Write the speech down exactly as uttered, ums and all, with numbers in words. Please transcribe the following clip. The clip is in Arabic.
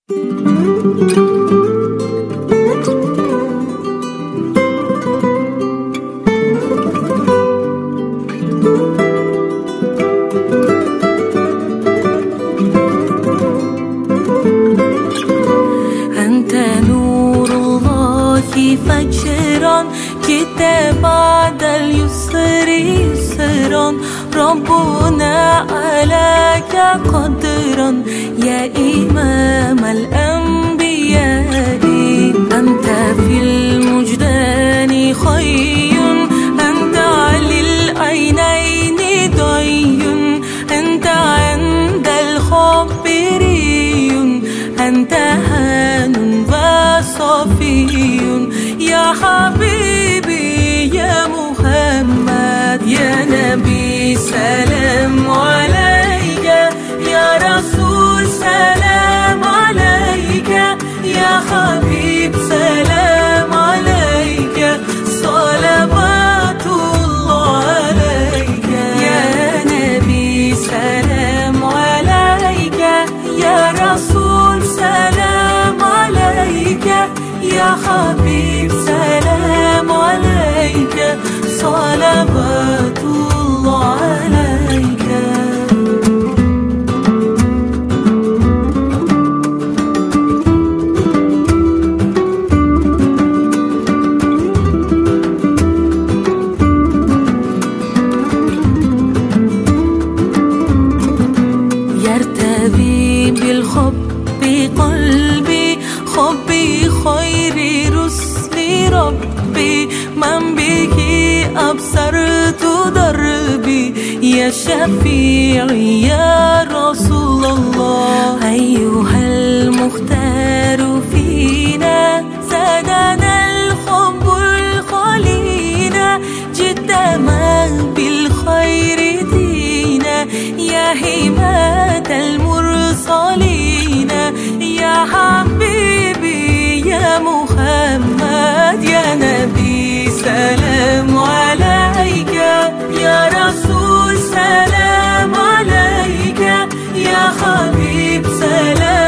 أنت نور الله فجرا، جئت بعد اليسر يسرا، ربنا عليك قدرا يا إمام الأنبياء. أنت في المجدان خي، أنت على العينين ضي، أنت عند الخبري، أنت هان وصفي يا حبيبي يا محمد يا نبي سلام عليك، يا رسول سلام عليك، يا حبيب سلام عليك، صلوات الله عليك يا نبي سلام عليك، يا رسول سلام عليك، يا حبيب سلام عليك، صلوات الله عليك. يرتوي بالحب قلبي، حبي خير رسل ربي، من به أبصرت دربي يا شفيعي يا رسول الله. أيها المختار فينا زادنا الحب الخلينا، جئتنا بالخير دينا يا همة المرسلين، يا حبيبي يا محمد يا نبي سلام عليك، يا رسول سلام عليك، يا حبيب سلام